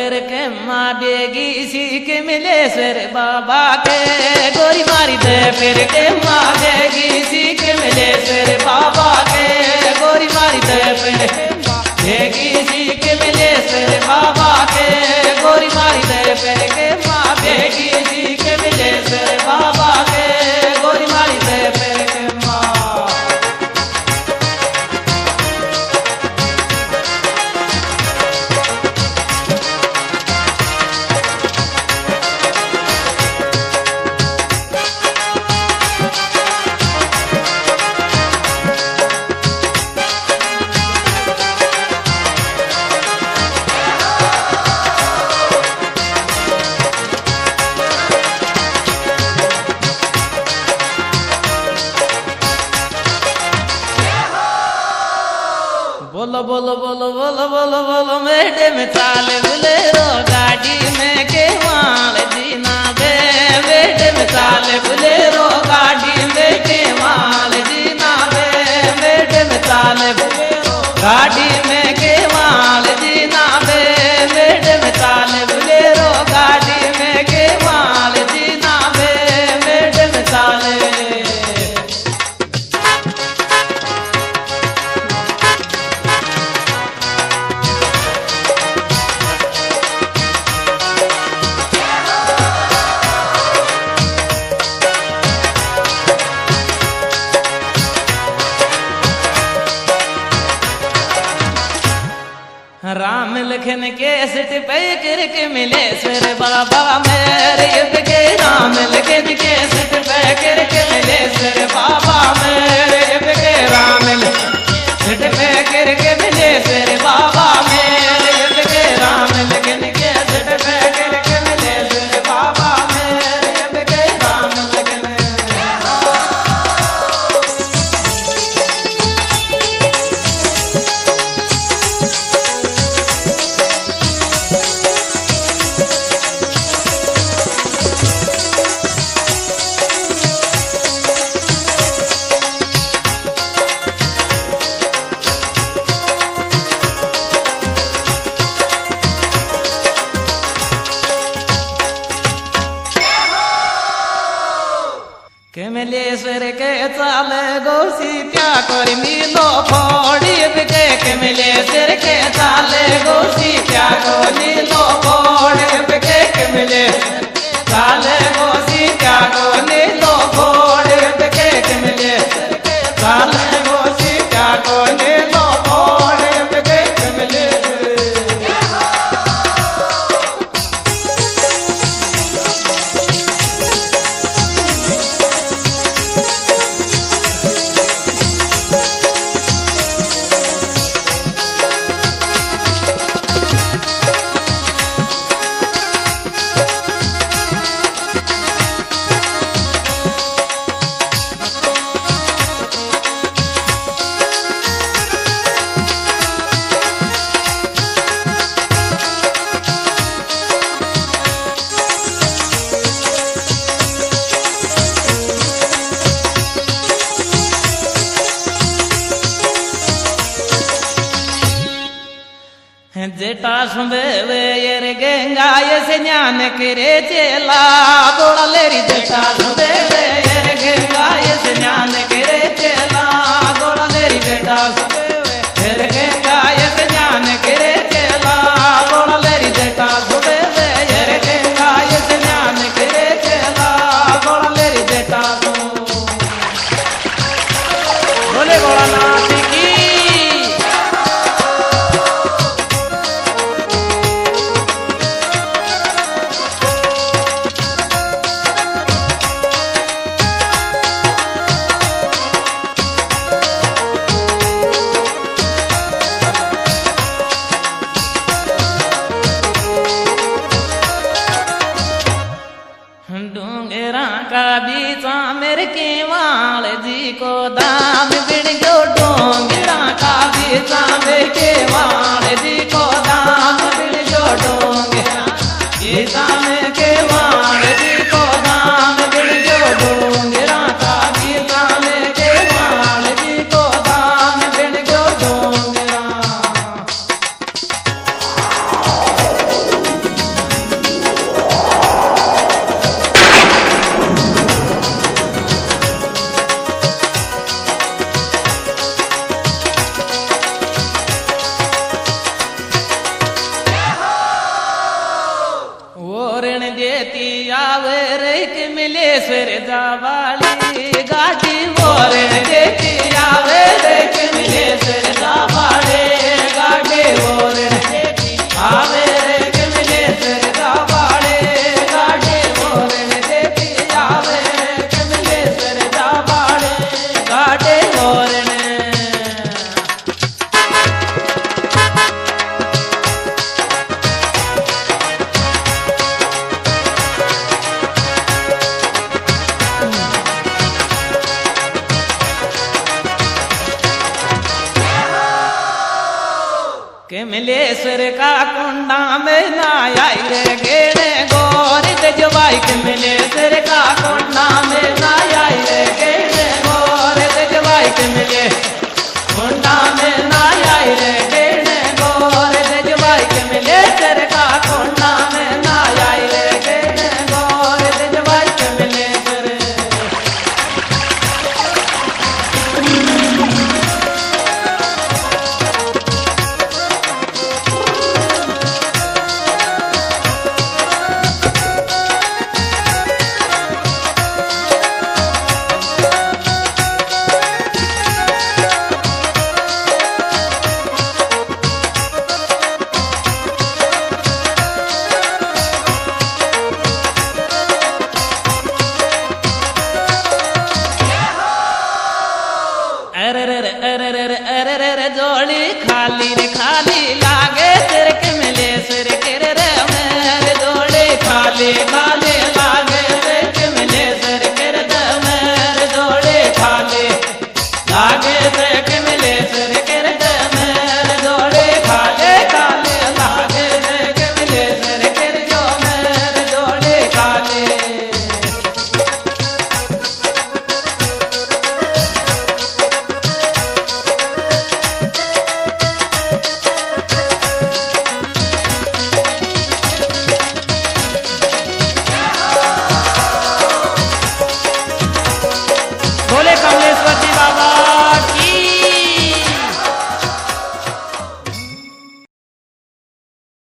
फिर के माँ बेगी सीख मिले सर बाबा के गोरी मारी दे फिर के माँ बेगी सीख मिले सर बाबा के गोरी मारी दे फिर बेगी सीख मिले सर बाबा के गोरी मारी दे फिर के माँ बेगी सीख मिले सर बाबा के गोरी मारी दे फिर के माँ। बोलो बोलो बोलो बोलो बोलो बोलो मेरे में चाल बुलेरो गाड़ी में के माल जीना दे बेटे में चाल बुलेरो गाड़ी में के माल जीना दे बेटे में चाल बुलेरो गाड़ी में के माल जीना दे बेटे में चाल बुलेरो गाड़ी में के माल जीना दे बेटे में चाल। राम लखन के सिट पे करके मिले सर बाबा मेरे के राम लखन के सिट पे करके मिले सर बाबा मेरे के राम सिट पे करके मिले सर बाबा मेरे के राम लखन के सिट पे करके मिले सर बाबा मेरे के राम लखन। कमलेश्वर के चाल गोसी क्या कर मिलो फोड़ी के कमलेश्वर के चाल गोसी क्या कर मिलो फोड़ी के कमलेश्वर चाल गोसी क्या कर मिलो फोड़ी के कमलेश्वर चाल गोसी क्या कर मिलो फोड़ी के कमलेश्वर। जेटा सुबे येर गंगा ये से ज्ञान करे चेला बोला लेरी जेटा सुबे येर गंगा ये से ज्ञान करे चेला बोला लेरी जेटा सुबे येर गंगा ये से ज्ञान करे चेला बोला लेरी जेटा सुबे येर गंगा ये से ज्ञान करे चेला बोला लेरी जेटा बोले बोला नाथ की। डूंगरा का बीचा मेरे के वाल जी को दाम बिन गो डोंगरा का बीचा मेरे के वाल जी को दाम बिन गो डोंगरा बीचा मेरे के वाल जी को दाम बिन गो डोंगरा का बीचा मेरे के वाल जी को दाम बिन गो डोंगरा। कमलेश्वर जावाली गाड़ी मोरे देखी आवे रे कमलेश्वर जावाले गाड़ी मोरे देखी आवे रे कमलेश्वर जावाले गाड़ी मोरे देखी आवे रे कमलेश्वर जावाले गाड़ी मोरे कमलेश्वर का कुंडा में ना आई रे गेड़े गोर तेजवाई कमलेश्वर का कुंडा में ना आई रे गेड़े गोर तेजवाई कमले कुंडा में ना आई रे गेड़े गोर तेजवाई कमलेश्वर का कुंडा में ना आई रे गेड़े गोर तेजवाई कमलेश्वर अरे जोड़ी खाली रे खाली